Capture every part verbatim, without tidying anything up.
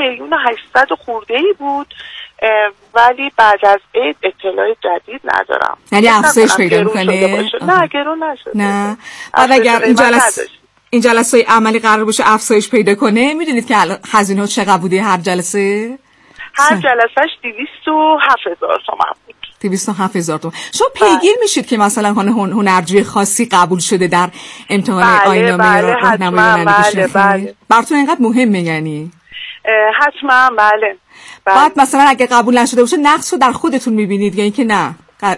میلیون و هشتصد خورده‌ای بود، ولی بعد از عید اطلاع جدید ندارم. یعنی افزایش پیدا می‌کنه؟ نه گرون نشده. نه. بعد اگر این جلسه این جلسه عملی قرار باشه افزایش پیدا کنه، میدونید که هزینه چقدر بوده هر جلسه؟ هر جلسهش دویست و هفت هزار تومان بود. دویست و هفت هزار تومان. شما پیگیر میشید که مثلا هنرجوی خاصی قبول شده در امتحان آیین‌نامه راهنمایی رانندگی بله بله. براتون اینقدر مهمه یعنی؟ حتما بله. بله. بعد مثلا اگه قبول نشده باشه نقص رو در خودتون میبینید یا اینکه نه؟ ق...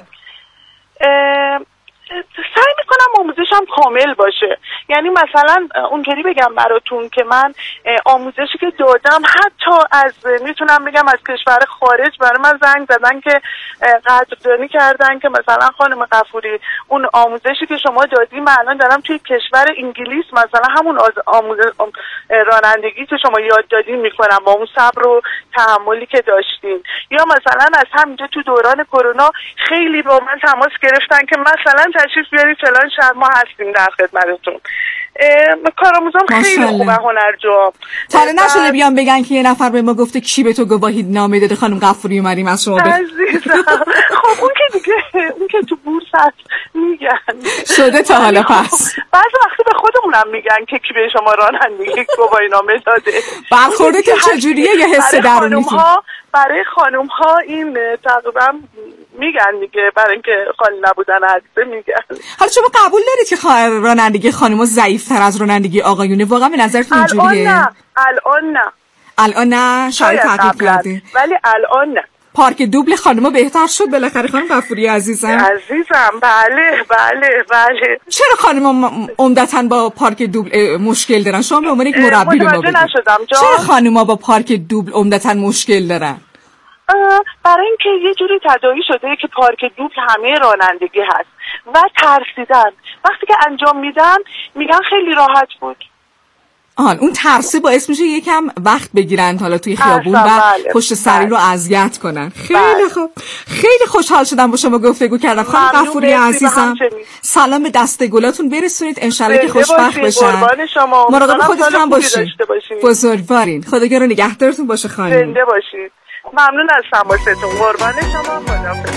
سعی میکنم آموزشم کامل باشه. یعنی مثلا اونجوری بگم براتون که من آموزشی که دادم حتی از میتونم بگم از کشور خارج برای من زنگ زدن که قدردانی کردن که مثلا خانم غفوری اون آموزشی که شما دادی من الان دارم توی کشور انگلیس مثلا همون آموزش رانندگی که شما یاد دادین میکنم با اون صبر و تحملی که داشتین. یا مثلا از همینجا تو دوران کرونا خیلی با من تماس گرفتن که مثلا تشریف بیارید فلان شهر ما هستیم در خدمتتون. کارآموزام خیلی خوبه هنرجو. تا حالا نشده بیان بگن که یه نفر به ما گفته کی به تو گواهی نامه داده خانم غفوری اومدیم از شما بخ... خب اون که دیگه اون که تو بورس هست میگن شده تا حالا پس بعضی وقتی به خودمونم میگن که کی به شما رانندگی گواهی نامه داده. برخورده که چجوریه یه حس درونی برای خانم ها این تقریبا میگن دیگه برای اینکه خالی نبودن حدیثه میگن. حالا شما قبول دارید که رانندگی خانم‌ها ضعیف‌تر از رانندگی آقایونه؟ واقعا به نظرتون اینجوریه؟ الان نه الان نه الان نه شاید تغییر کرده ولی الان نه. پارک دوبل خانم‌ها بهتر شد بالاخره خانم غفوری عزیزم؟ عزیزم بله بله بله. چرا خانم‌ها عمدتاً با پارک دوبل مشکل دارن؟ شما به عنوان یک مربی به ما بگید چرا خانم‌ها با پارک دوبل عمدتاً مشکل دارن؟ برای اینکه یه جوری تداعی شده که پارک دوبل همه رانندگی هست و ترسیدن. وقتی که انجام میدن میگن خیلی راحت بود. آن اون ترسه باعث میشه یکم وقت بگیرن حالا توی خیابون و بله. پشت سری رو اذیت کنن. خیلی بله. خوب. خیلی خوشحال شدم با شما گفتگو کردم خانم غفوری عزیزم. سلام به دست گلاتون برسونید انشالله که خوشبخت بشن. مراقب خودتون باشید. بزرگوارین. خدا رو نگهدارتون باشه خانم. زنده باشید. ممنون از تماستون. قربان شما. خداحافظ.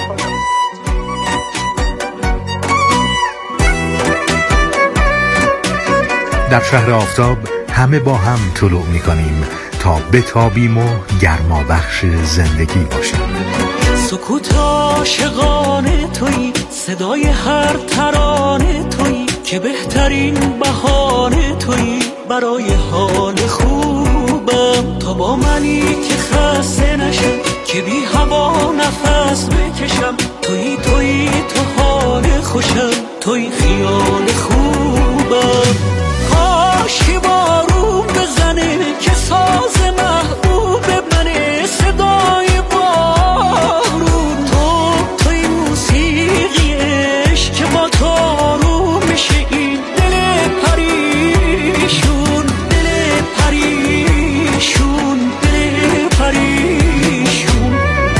در شهر آفتاب همه با هم طلوع می‌کنیم تا بتابیم و گرما بخش زندگی باشیم. سکوت عاشقانه تویی، صدای هر ترانه تویی، که بهترین بهانه تویی برای حال خوبم. تا با منی که خسته نشم، که بی هوا نفس بکشم، تویی تویی تو حال خوشم، تویی خیال خوبم. کاشکی بارون بزنه که ساز محبوب منه، صدای بارون تو توی موسیقی عشق که با تو آروم میشه این دل پریشون، دل پریشون، دل پریشون.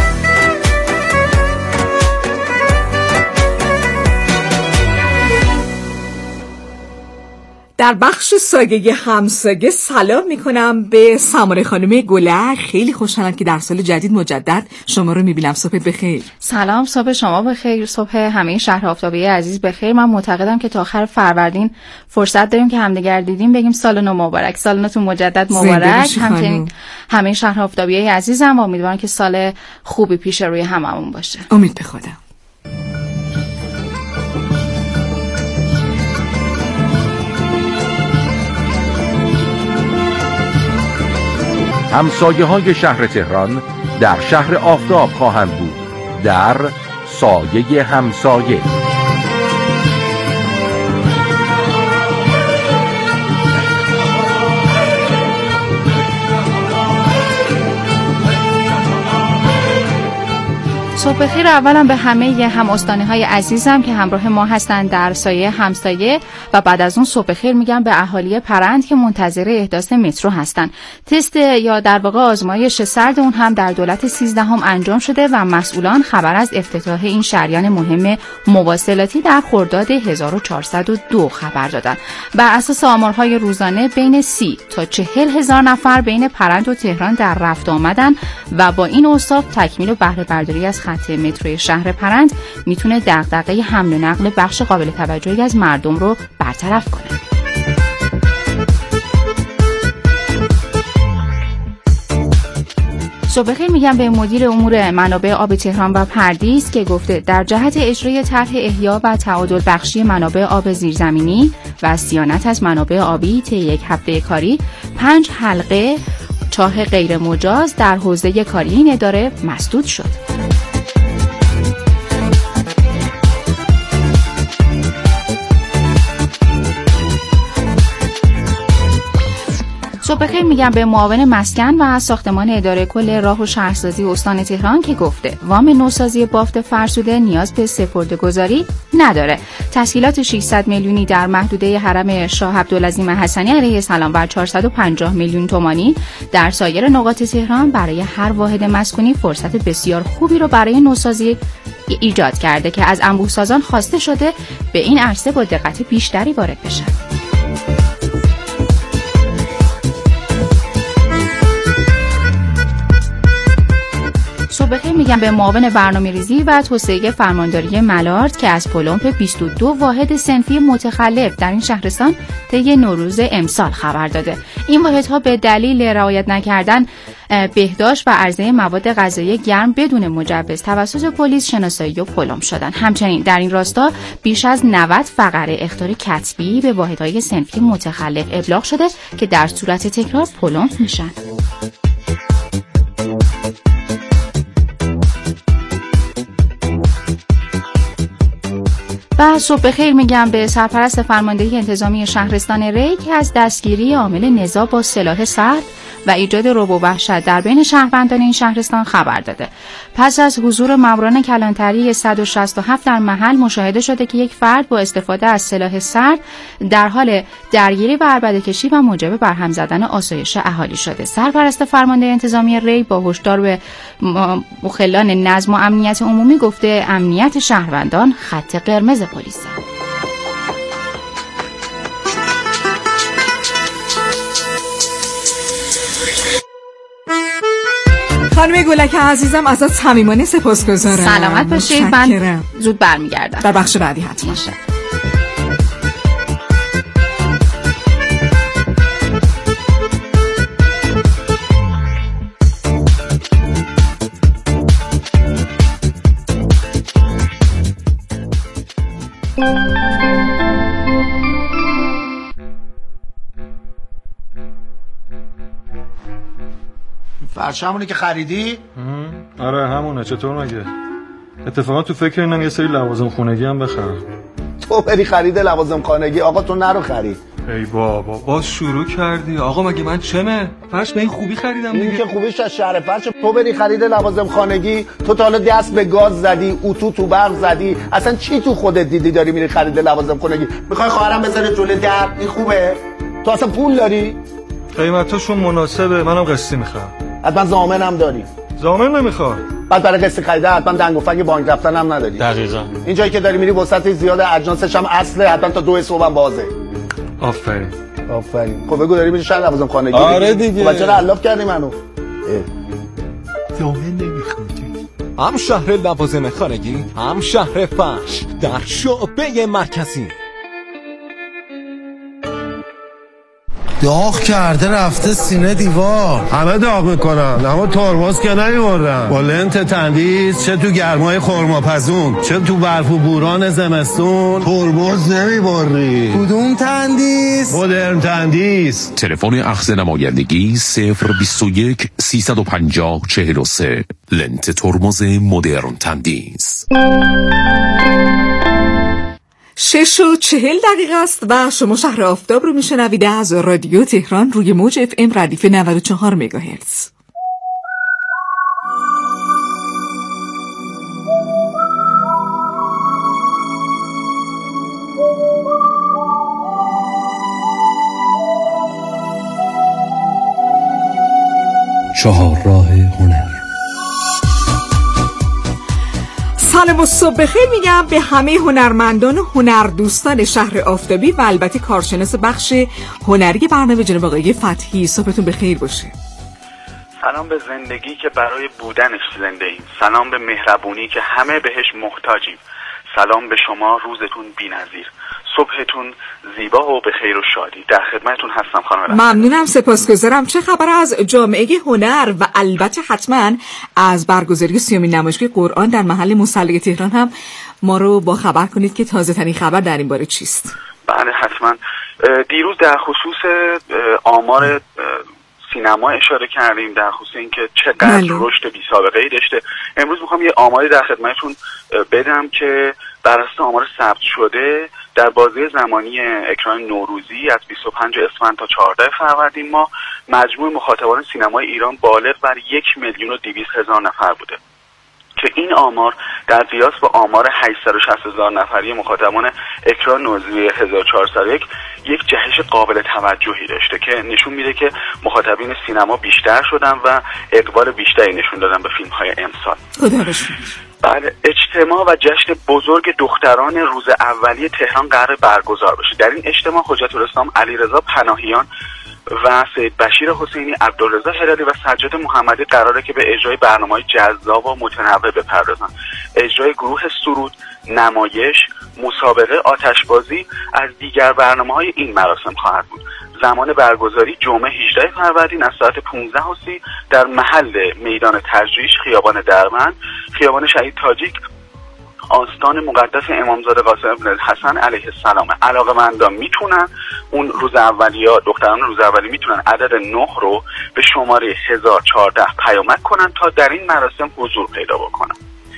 در بخش ساگه همساگه سلام میکنم به سماره خانم گلک. خیلی خوشحالم که در سال جدید مجدد شما رو میبینم. صبح بخیر. سلام، صبح شما بخیر، صبح همه شهر آفتابی عزیز بخیر. من معتقدم که تا آخر فروردین فرصت داریم که همدیگر دیدیم بگیم سال نو مبارک، سال نوتون مجدد مبارک. همچنین همه شهر آفتابی عزیزم، امیدوارم که سال خوبی پیش روی هممون باشه. امید به خدا. همسایه های شهر تهران در شهر آفتاب خواهند بود در سایه همسایه. صبح بخیر. اولا به همه هم استانی‌های عزیزم که همراه ما هستند در سایه همسایه و بعد از اون صبح بخیر میگم به اهالی پرند که منتظر احداث مترو هستن. تست یا در واقع آزمایش سرد اون هم در دولت سیزدهم انجام شده و مسئولان خبر از افتتاح این شریان مهم مواصلاتی در خرداد هزار و چهارصد و دو خبر دادن. بر اساس آمارهای روزانه بین سی تا چهل هزار نفر بین پرند و تهران در رفت آمدن و با این اوصاف تکمیل و بهره برداری از خط متروی شهر پرند میتونه دغدغه حمل و نقل بخش قابل توجهی از مردم رو برطرف کنه. صبح بخیر میگم به مدیر امور منابع آب تهران و پردیس که گفته در جهت اجرای طرح احیا و تعادل بخشی منابع آب زیرزمینی و صیانت از منابع آبی طی یک هفته کاری پنج حلقه چاه غیر مجاز در حوزه کاری این اداره مسدود شد. صبح بخیر میگم به معاون مسکن و ساختمان اداره کل راه و شهرسازی استان تهران که گفته وام نوسازی بافت فرسوده نیاز به سپرده‌گذاری نداره. تسهیلات ششصد میلیونی در محدوده حرم شاه عبدالعظیم حسنی علیه السلام و چهارصد و پنجاه میلیون تومانی در سایر نقاط تهران برای هر واحد مسکونی فرصت بسیار خوبی رو برای نوسازی ایجاد کرده که از انبوه‌سازان خواسته شده به این عرصه با دقت بیشتری وارد بشن. صبح بخیر میگم به معاون برنامه‌ریزی و توسعه فرمانداری ملارد که از پلمپ بیست و دو واحد صنفی متخلف در این شهرستان طی نوروز امسال خبر داده. این واحدها به دلیل رعایت نکردن بهداشت و عرضه مواد غذایی گرم بدون مجوز توسط پلیس شناسایی و پلم شدن. همچنین در این راستا بیش از نود فقره اخطار کتبی به واحدهای صنفی متخلف ابلاغ شده که در صورت تکرار پلم میشن. و صبح بخیر میگم به سرپرست فرماندهی انتظامی شهرستان ری که از دستگیری عامل نزاع با سلاح سرد و ایجاد رعب و وحشت در بین شهروندان این شهرستان خبر داده. پس از حضور ماموران کلانتری صد و شصت و هفت در محل مشاهده شده که یک فرد با استفاده از سلاح سرد در حال درگیری و عربده‌کشی و موجب برهم زدن آسایش اهالی شده. سرپرست فرمانده انتظامی ری با هشدار به مخلان نظم و امنیت عمومی گفته امنیت شهروندان خط قرمز پلیسه. خانم گلک عزیزم ازت صمیمانه سپاسگزارم. سلامت باشید. من زود برمیگردم در بخش بعدی حتما. فرشمونی که خریدی؟ آره همونه. چطور مگه؟ اتفاقا تو فکر اینم یه سری لوازم خونگی هم بخرم. تو بری خرید لوازم خانگی؟ آقا تو نرو خرید. ای بابا باز شروع کردی. آقا مگه من چمه؟ فرش به این خوبی خریدم دیگه. این که خوبیش از شهر فرش. تو بری خرید لوازم خانگی، تو تا حالا دست به گاز زدی، اتو تو برق زدی، اصلا چی تو خودت دیدی داری میری خرید لوازم خانگی؟ میخوای خواهرم بذاره جلوی در؟ این خوبه؟ تو اصلا پول داری؟ قیمتاشون مناسبه. منم قسطی میخوام. حتما ضامنم داری؟ ضامن نمیخوام. بعد برای قسط خریده حتما دنگ و فنگ بانک رفتن هم نداری. دقیقاً. این جایی که داری میری وسط زیاد اجناسش هم اصله، حتما تا دو صبح هم بازه. آفرین. آفرین. خب بگو داری میری شهر لوازم خانگی؟ آره دیگه. خب چرا علاف کردی منو؟ ضامن نمیخوام. هم شهر لوازم خانگی، هم شهر فرش در شعبه مرکزی. داغ کرده رفته سینه دیوار. همه داغ میکنن اما ترمز که نمیوردن. با لنت تندیس چه تو گرمای خرماپزون چه تو برف و بوران زمستون ترمز نمیبری. کدوم تندیس؟ مدرن تندیس. تلفن اخذ نمایندگی صفر بیست و یک سیصد و پنجاه چهل و سه. لنت ترمز مدرن تندیس. شش و چهل دقیقه است و شما شهر آفتاب رو میشنوید از رادیو تهران روی موج اف ام ردیف نود و چهار مگاهرتز. چهارراه هنر. سلام و صبح بخیر میگم به همه هنرمندان و هنردوستان شهر آفتابی و البته کارشناس بخش هنری برنامه جناب آقای فتحی. صبحتون بخیر باشه. سلام به زندگی که برای بودنش زنده ایم. سلام به مهربونی که همه بهش محتاجیم. سلام به شما، روزتون بی‌نظیر، صبحتون زیبا و به خیر و شادی. در خدمتتون هستم خانم. ممنونم، سپاسگزارم. چه خبر از جامعه هنر و البته حتما از برگزاری سیومین نمایشگاه قرآن در محل مصلی تهران هم ما رو با خبر کنید که تازه ترین خبر در این باره چیست؟ بله حتما. دیروز در خصوص آمار سینما اشاره کردیم، در خصوص اینکه چقدر رشد بی سابقه ای داشته. امروز میخوام یه آماری در خدمتتون بدم که بر اساس آمار ثبت شده در بازه زمانی اکران نوروزی از بیست و پنجم اسفند تا چهاردهم فروردین ما مجموع مخاطبان سینمای ایران بالغ بر یک میلیون و دویست هزار نفر بوده که این آمار در قیاس با آمار هشتصد و شصت هزار نفری مخاطبان اکران نوروزی هزار و چهارصد و یک یک جهش قابل توجهی داشته که نشون میده که مخاطبین سینما بیشتر شدن و اقبال بیشتری نشون دادن به فیلم‌های امسال. خدا بخیر. بله، اجتماع و جشن بزرگ دختران روز اولیه تهران قرار برگزار بشه. در این اجتماع حجت الاسلام علیرضا پناهیان و سید بشیر حسینی، عبدالرضا هلالی و سجاد محمدی قراره که به اجرای برنامه‌های جذاب و متنوع بپردازن. اجرای گروه سرود، نمایش، مسابقه آتشبازی از دیگر برنامه‌های این مراسم خواهد بود. زمان برگزاری جمعه هجدهم فروردین از ساعت پانزده و سی در محل میدان تجریش، خیابان درمند، خیابان شهید تاجیک، آستان مقدس امامزاده قاسم بن الحسن علیه السلام. علاقه‌مندان میتونن اون روز اولی یا دختران روز اولی میتونن عدد نه رو به شماره هزار و چهارده پیامک کنن تا در این مراسم حضور پیدا بکنن.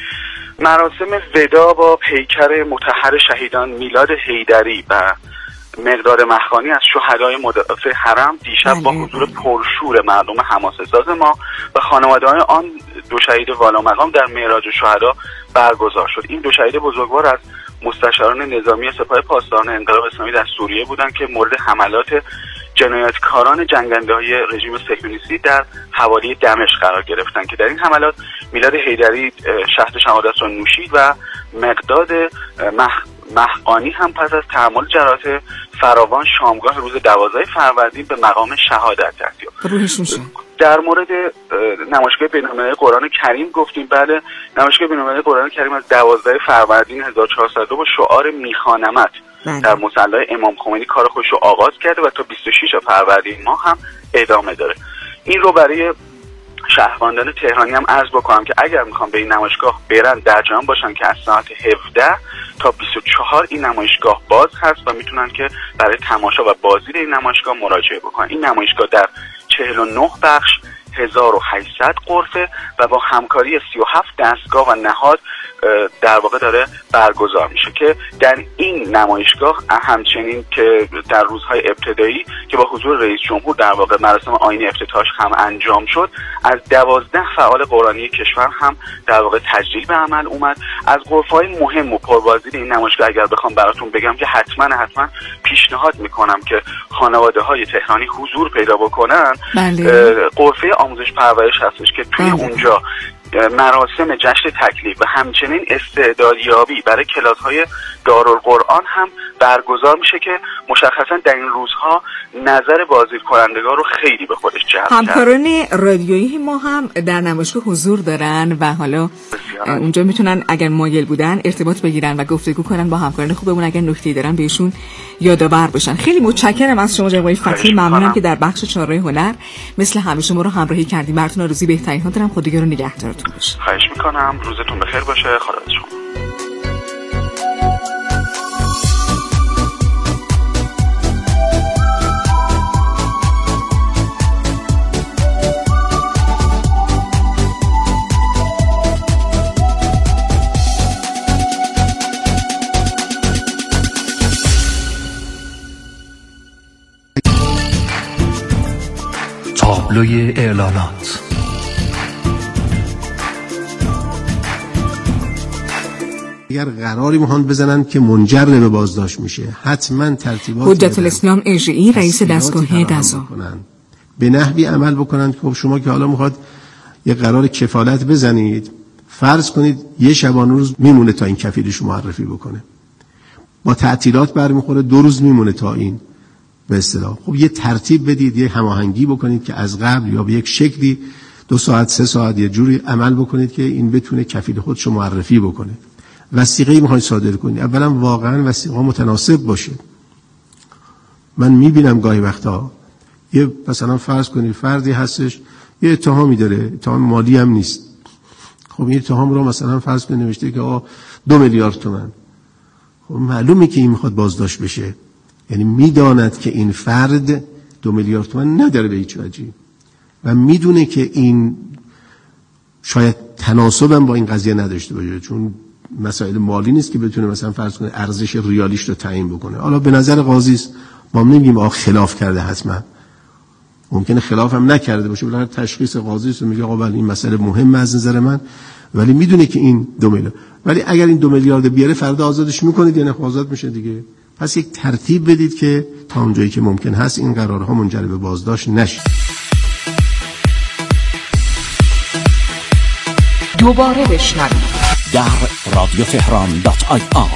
مراسم ودا با پیکر مطهر شهیدان میلاد حیدری و مقدار مخانی از شهدای مدافع حرم دیشب با حضور پرشور مردم حماسه‌ساز ما و خانواده‌های آن دو شهید والامقام در معراج الشهدا برگزار شد. این دو شهید بزرگوار از مستشاران نظامی سپاه پاسداران انقلاب اسلامی در سوریه بودند که مورد حملات جنایتکاران جنگنده‌های رژیم صهیونیستی در حوالی دمشق قرار گرفتند که در این حملات میلاد حیدری شهد شهادت را نوشید و مقداد مح... محقانی هم پس از تحمل جراحات فراوان شامگاه روز دوازدهم فروردین به مقام شهادت دستیافت. در مورد نمایشگاه بین‌المللی قرآن کریم گفتیم. بله، نمایشگاه بین‌المللی قرآن کریم از دوازدهم فروردین هزار و چهارصد و دو با شعار میخوانمت در مصلی امام خمینی کار خودش رو آغاز کرده و تا بیست و ششم فروردین ما هم ادامه داره. این رو برای شهروندان تهرانی هم عرض بکنم که اگر میخوام به این نمایشگاه برن در جمع باشن که از ساعت هفده تا بیست و چهار این نمایشگاه باز هست و میتونن که برای تماشا و بازدید این نمایشگاه مراجعه بکنن. این نمایشگاه در چهل و نه بخش، هزار و هشتصد غرفه و با همکاری سی و هفت دستگاه و نهاد در واقع داره برگزار میشه که در این نمایشگاه همچنین که در روزهای ابتدایی که با حضور رئیس جمهور در واقع مراسم آیین افتتاحش هم انجام شد، از دوازده فعال قرآنی کشور هم در واقع تجلیل به عمل اومد. از غرفه‌های مهم و پربازدید این نمایشگاه اگر بخوام براتون بگم که حتما حتما پیشنهاد میکنم که خانواده‌های تهرانی حضور پیدا بکنن. بله. غرفه آموزش پرورش هستش که توی بله. اونجا مراسم جشن تکلیف و همچنین استعدادیابی برای کلاس‌های دارالقرآن هم برگزار میشه که مشخصا در این روزها نظر بازدید کنندگان رو خیلی به خودش جلب کرده. همکاران رادیویی ما هم در نمایشگاه حضور دارن و حالا بسیار. اونجا میتونن اگر مایل بودن ارتباط بگیرن و گفتگو کنن با همکاران خوبمون، اگر نکته‌ای دارن بهشون یادآور بشن. خیلی متشکرم از شما جناب فتحی. ممنونم که در بخش چهارراه هنر مثل همیشه ما رو همراهی کردید. براتون آرزوی بهترین ها دارم. خداگاه رو نگهدارتون باشه. خواهش میکنم. روزتون بخیر باشه. خدا شما. تابلوی اعلانات. اگر قراری میخوان بزنن که منجر به بازداشت میشه، حتما ترتیبات حجت الاسلام اژه‌ای رئیس دستگاه قضا به نحوی عمل بکنند که خب شما که حالا میخواد یه قرار کفالت بزنید، فرض کنید یه شبانه روز میمونه تا این کفیلش معرفی بکنه، با تعطیلات برمیخوره دو روز میمونه تا این به اصطلاح. خب یه ترتیب بدید، یه هماهنگی بکنید که از قبل یا به یک شکلی دو ساعت سه ساعت یه جوری عمل بکنید که این بتونه کفیل خودش رو معرفی بکنه. وثیقه‌ای میخواید صادر کنید، اولا واقعا وثیقه متناسب باشه. من میبینم گاهی وقتا یه مثلا فرض کنید فردی هستش یه اتهامی داره، اتهام مالی هم نیست، خب این اتهام رو مثلا فرض کنید نوشته که آقا دو میلیارد تومان، خب معلومه که این میخواد بازداشت بشه، یعنی میداند که این فرد دو میلیارد تومان نداره به هیچ وجهی و میدونه که این شاید تناسبم با این قضیه نداشته باشه، چون مسائل مالی نیست که بتونه مثلا فرض کنه ارزش ریالیش رو تعیین بکنه. حالا به نظر قاضی است، ما نمیگیم آقا خلاف کرده، حتما ممکنه خلاف هم نکرده باشه، ولی تشخیص قاضی است و میگه آقا بله این مسئله مهمه از نظر من، ولی میدونه که این دو میلیارد، ولی اگر این دو میلیارد بیاره فردا آزادش میکنید یا نه آزاد میشه دیگه. پس یک ترتیب بدید که تا اونجایی که ممکن هست این قرارها منجر به بازداشت نشه. دوباره بشنوید در رادیو تهران دات آی آر.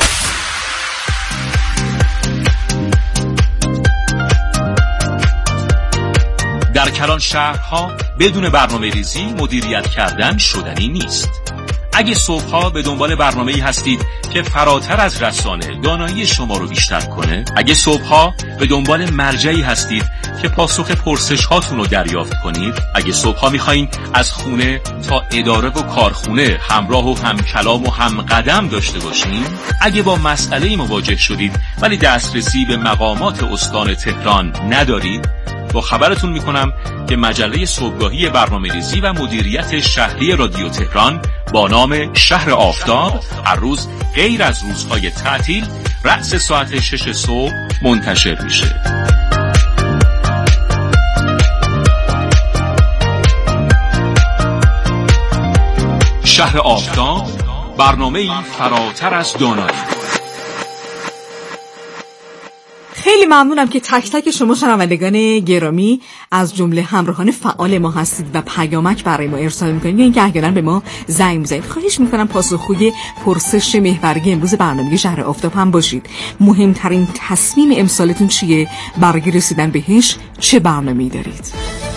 در کلان شهرها بدون برنامه ریزی مدیریت کردن شدنی نیست. اگه صبحها به دنبال برنامه‌ای هستید که فراتر از رسانه دانایی شما رو بیشتر کنه، اگه صبحها به دنبال مرجعی هستید که پاسخ پرسش هاتون رو دریافت کنید، اگه صبحها میخواین از خونه تا اداره و کارخونه همراه و همکلام و همقدم داشته باشین، اگه با مسئله‌ای مواجه شدید ولی دسترسی به مقامات استان تهران ندارید، با خبرتون میکنم که مجله صبحگاهی برنامه‌ریزی و مدیریت شهری رادیو تهران با نام شهر آفتاب هر روز غیر از روزهای تعطیل رأس ساعت شش صبح منتشر میشه. شهر آفتاب، برنامه‌ای فراتر از دانایی. خیلی ممنونم که تک تک شما شنوندگان گرامی از جمله همراهان فعال ما هستید و پیامک برای ما ارسال میکنید یا اینکه احیانا به ما زنگ میزنید. خواهش میکنم پاسخگوی پرسش محوری امروز برنامه شهر آفتاب هم باشید. مهمترین تصمیم امسالتون چیه؟ برای رسیدن بهش چه برنامه‌ای دارید؟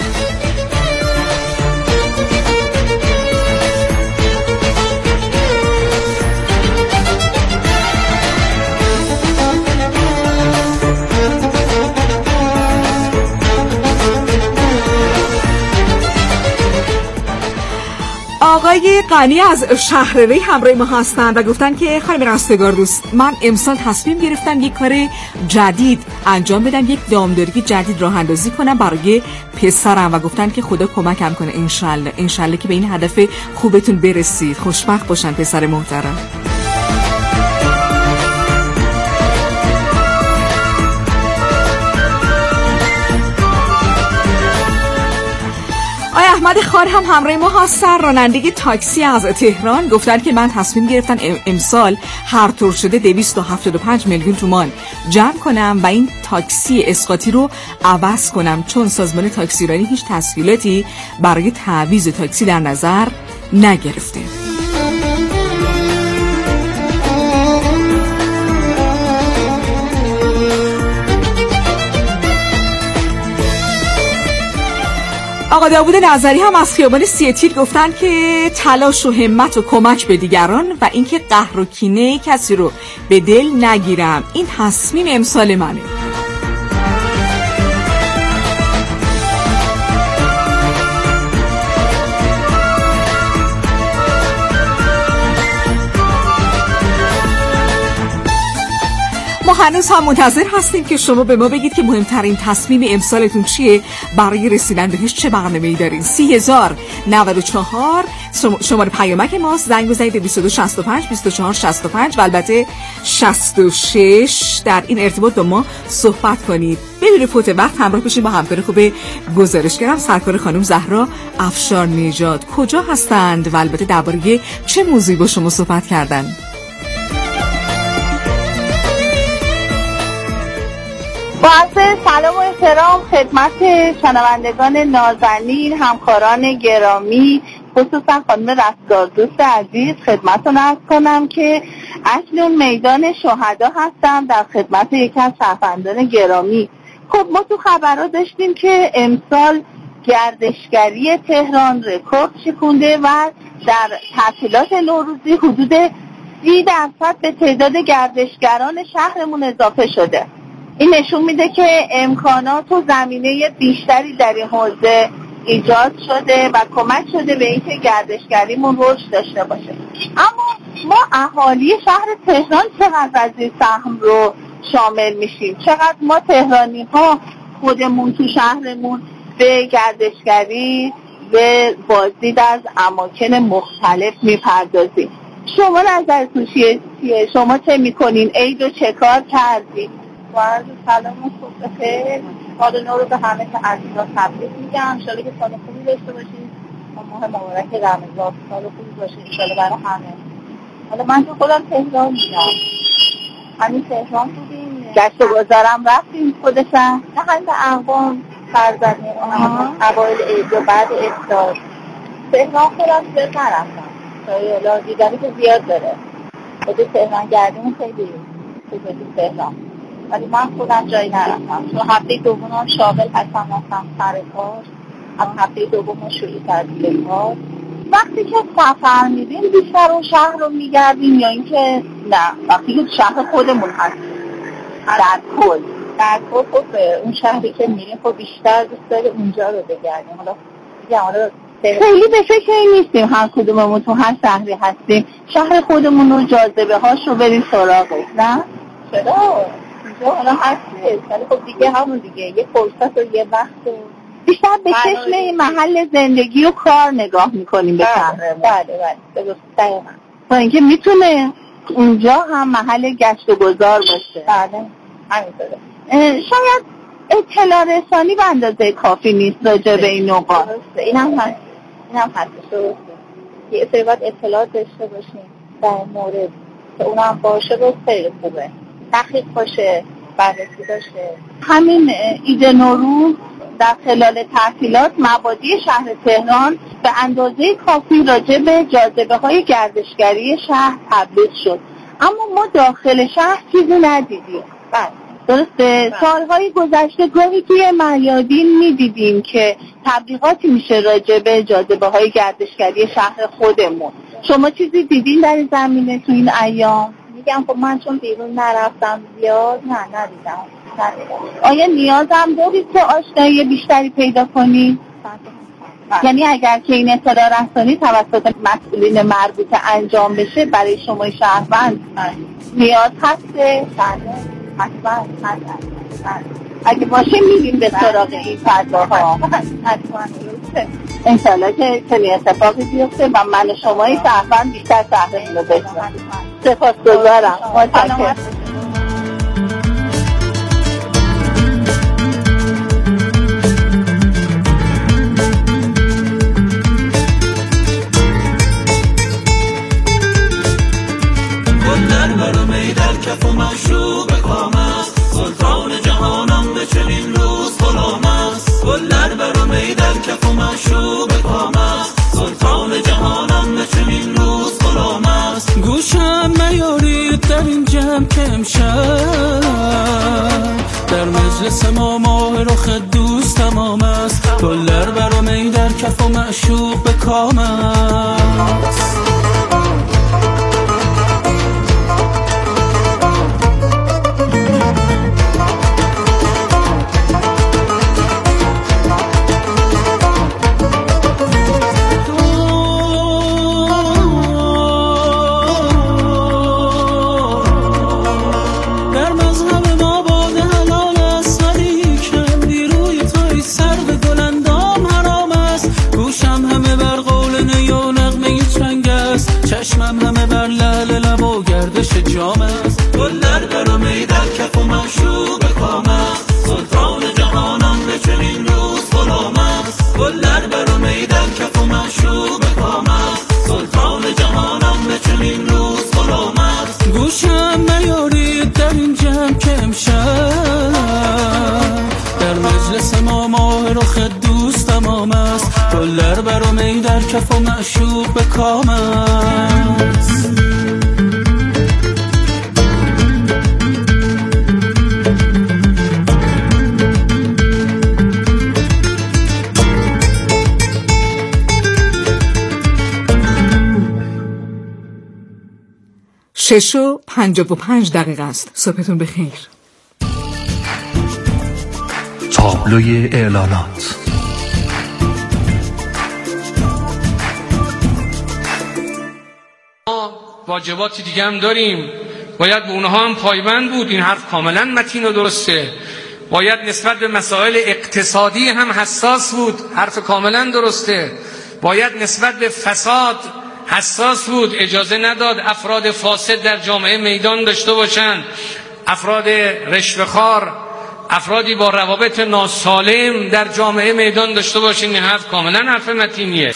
آقای غنی از شهرری همراه ما هستن و گفتن که خانم رستگار دوست، من امسال تصمیم گرفتم یک کار جدید انجام بدم، یک دامداری جدید راه اندازی کنم برای پسرم و گفتن که خدا کمکم کنه انشالله انشالله که به این هدف خوبتون برسید، خوشبخت باشن پسر محترم. آقای احمد خان هم همراه ما هستن، راننده تاکسی از تهران، گفتن که من تصمیم گرفتم امسال هر طور شده دویست و هفتاد و پنج میلیون تومان جمع کنم و این تاکسی اسقاطی رو عوض کنم، چون سازمان تاکسیرانی هیچ تسهیلاتی برای تعویض تاکسی در نظر نگرفته. آقا داوود نظری هم از خیابان سیتیل گفتن که تلاش و همت و کمک به دیگران و اینکه قهر و کینه کسی رو به دل نگیرم، این تصمیم امسال منه. ما هنوز هم منتظر هستیم که شما به ما بگید که مهمترین تصمیم امسالتون چیه، برای رسیدن بهش چه برنامه‌ای دارین. سی هزار نود و چهار شماره پیامک ماست، زنگ بزنید بیست و دو شصت و پنج بیست و چهار شصت و پنج و البته شصت و شش در این ارتباط با ما صحبت کنید. بدون فوت وقت همراه بشید با همکار خوب گزارشگرم سرکار خانم زهرا افشار نژاد. کجا هستند و البته درباره چه موضوعی با شما صحبت کردن؟ با عرض سلام و احترام خدمت شنوندگان نازنین، همکاران گرامی، خصوصا خانم رستگار دوست عزیز، خدمتتون عرض کنم که اکنون میدان شهدا هستم در خدمت یکی از شهروندان گرامی. خب ما تو خبرها داشتیم که امسال گردشگری تهران رکورد شکونده و در تعطیلات نوروزی حدود سی درصد به تعداد گردشگران شهرمون اضافه شده. این نشون میده که امکانات و زمینه بیشتری در این حوزه ایجاد شده و کمک شده به اینکه گردشگریمون رشد داشته باشه. اما ما اهالی شهر تهران چقدر از این سهم رو شامل میشیم؟ چقدر ما تهرانی ها خودمون تو شهرمون به گردشگری، به بازدید از اماکن مختلف میپردازیم؟ شما نظرتون چیه؟ شما چه میکنین؟ عیدو چه کار کردین؟ با عرض سلام و صبح بخیر. سال نو رو به همه عزیزان تبریک میگم. انشالله که سال خوبی داشته باشید. ماه مبارک رمضان سال خوبی باشه انشالله برای همه. حالا من تو خودم تهران بودم. همین تهران بودیم. گشت و گذارم رفتیم خودشم. نه همین به اقوام سر زدیم. اوایل عید و بعد افطار. تهران خودم زیاد نرفتم. تا دیدنی که زیاد داره. خود تهران گردیم خیلی خوبه تو تهران. ولی من خودم جایی نرفتم. چون هفته دوم هم شاغل هستم، رفتم سر کار. از هفته دوم شروع کردیم کار. وقتی که سفر میریم بیشتر اون شهر رو میگردیم یا اینکه نه وقتی که شهر خودمون هستیم در کل در کل خب اون شهری که میریم خب بیشتر دوست داریم اونجا رو بگردیم. حالا دیگه حالا خیلی به فکر این نیستیم هر کدوممون تو هر شهری هستیم شهر خودمون رو جاذبه هاش رو بریم سراغش. نه چرا حالا هستیه ولی خب دیگه همون دیگه یه فرصت و یه وقت و بیشتر به چشم این محل زندگی و کار نگاه میکنیم به شهرمون. بله بله درست دقیقاً. تا اینکه میتونه اونجا هم محل گشت و گذار باشه. بله همینطوره. شاید اطلاع رسانی به اندازه کافی نیست راجع به این نقاط. این هم هست. این هم هست. درسته. یه سری باید اطلاعات داشته باشیم در مورد که اون هم باشه رو خیلی خوبه. تحقیق باشه، بررسی باشه. همین عید نوروز در خلال تعطیلات مبادی شهر تهران به اندازه کافی راجع به جاذبه های گردشگری شهر تبلیغ شد. اما ما داخل شهر چیزی ندیدیم. بله درسته. سالهای گذشته گاهی توی میادین میدیدیم که تبلیغاتی میشه راجع به جاذبه های گردشگری شهر خودمون. شما چیزی دیدین در این زمینه تو این ایام؟ میگم خب من چون بیرون نرفتم زیاد نه ندیدم. آیا نیازم دارید که آشنایی بیشتری پیدا کنید؟ یعنی اگر که این اطلاع رسانی توسط مسئولین مربوطه انجام بشه برای شما شهروند نیاز هسته؟ حتما حتما اگه باشه میریم به سراغ این فضاها. حتما انشالله که چنین اتفاقی بیفته و من و شمای شهروند بیشتر شهرمون رو بشنم. سپاسگزارم. متشکرم. کف و معشوق کام است سلطان جهانم به چنین روز غلام است. گل در بر میدر کف و معشوق کام است سلطان جهانم به چنین روز غلام است. گوشم میارید در این جمع که امشب در مجلس ما ماه رخ دوست تمام است. گل در بر میدر کف و معشوق کام است. همه بر قول نی و نغمه چنگ کف و معشوق به کام است. شش و پنجاه و پنج دقیقه است. صبحتون بخیر. تابلوی اعلانات. ما واجباتی دیگه هم داریم، باید به اونها هم پایبند بود. این حرف کاملا متین و درسته. باید نسبت به مسائل اقتصادی هم حساس بود، حرف کاملا درسته. باید نسبت به فساد حساس بود، اجازه نداد افراد فاسد در جامعه میدان داشته باشند، افراد رشوه‌خوار، افرادی با روابط ناسالم در جامعه میدان داشته باشین. این حرف کاملا حرف متینیه.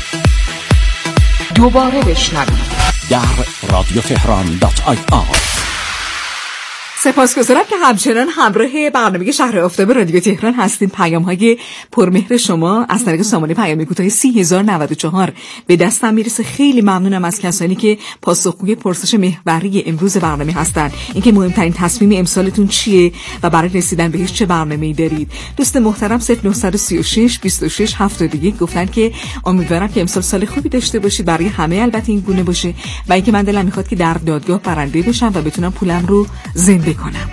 دوباره بشنوید در رادیو تهران دات آی آر. سپاسگزارم که همچنان همراه برنامه شهر آفتاب رادیو تهران هستین. پیام‌های پرمهر شما از طریق سامانه پیام کوتاه سی هزار و نود و چهار به دستم میرسه. خیلی ممنونم از کسانی که پاسخگوی پرسش محوری امروز برنامه هستن. اینکه مهمترین تصمیم امسالتون چیه و برای رسیدن بهش چه برنامه‌ای دارید. دوست محترم صفر نه سه شش بیست و شش هفتاد و یک گفتن که امیدوارم که امسال سال خوبی داشته باشید، برای همه البته این گونه باشه، و اینکه من دلم میخواد که در دادگاه برنده بشم و بتونم پولم رو زنده کنم.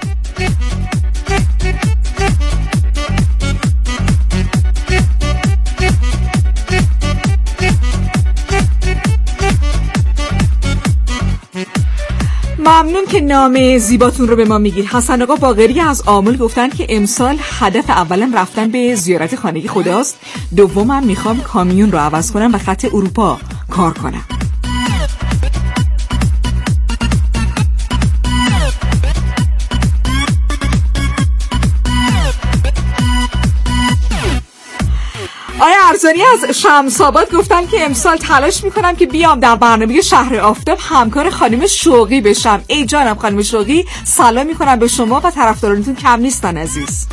ممنون که نام زیباتون رو به ما میگید. حسن آقا باقری از آمل گفتن که امسال هدف اولم رفتن به زیارت خانه خداست، دومم میخوام کامیون رو عوض کنم و خط اروپا کار کنم. آیا ارزانی از شمس‌آباد گفتن که امسال تلاش میکنم که بیام در برنامه شهر آفتاب همکار خانم شوقی بشم. ای جانم خانم شوقی، سلام میکنم به شما و طرفدارانتون کم نیستن عزیز.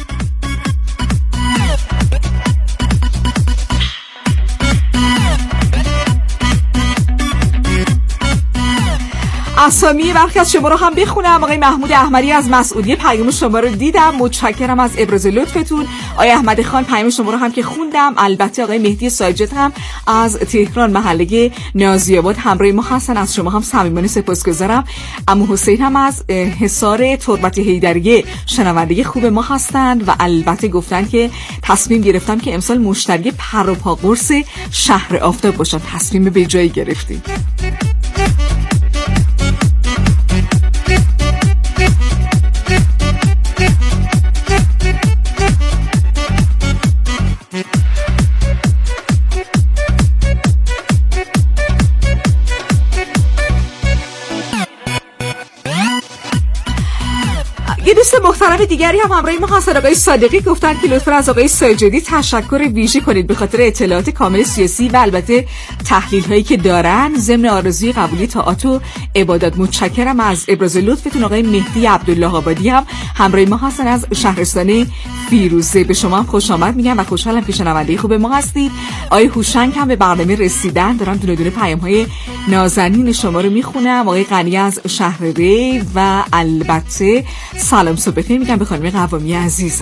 اسامی برخی از شما رو هم بخونم. آقای محمود احمدی از مسعودی پیام شما رو دیدم، متشکرم از ابراز لطفتون. آقای احمد خان پیام شما رو هم که خوندم. البته آقای مهدی ساجد هم از تهران محله نازی آباد همراه ما هستن، از شما هم صمیمانه سپاسگزارم. عمو حسین هم از حصار تربت حیدریه شنونده خوب ما هستند و البته گفتن که تصمیم گرفتم که امسال مشتری پر و پا قرص شهر آفتاب باشم. تصمیم به جایی گرفتیم. دوست محترم دیگری هم همراه ما هستن، آقای صادقی گفتن که لطفا از آقای ساجدی تشکر ویژه کنید به خاطر اطلاعات کامل سیاسی و البته تحلیل هایی که دارن، ضمن آرزوی قبولی طاعات و عبادات. متشکرم از ابراز لطفتون. آقای مهدی عبدالله آبادی هم همراه ما هستن از شهرستان فیروزه. به شما هم خوش آمد میگم و خوشحالم که شنونده خوب ما هستید. آقای هوشنگ هم به برنامه رسیدن، دارن دونه دونه پیام های نازنین شما رو میخونم. آقای غنی از شهر ری و البته سلام صبح بخیر میگم به خانم قوامی عزیزم.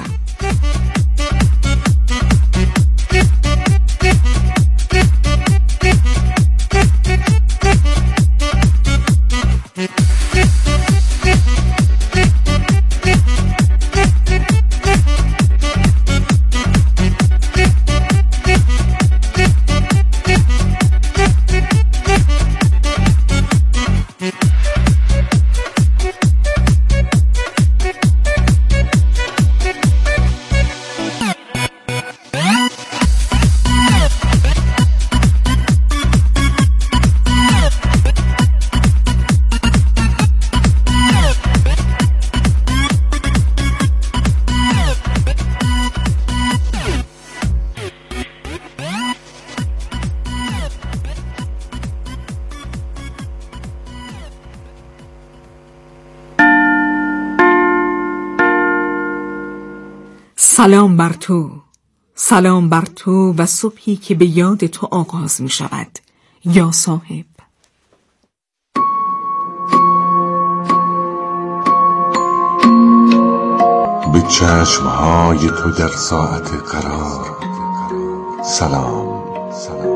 سلام بر تو، سلام بر تو و صبحی که به یاد تو آغاز می شود یا صاحب. به چشمهای تو در ساعت قرار سلام سلام.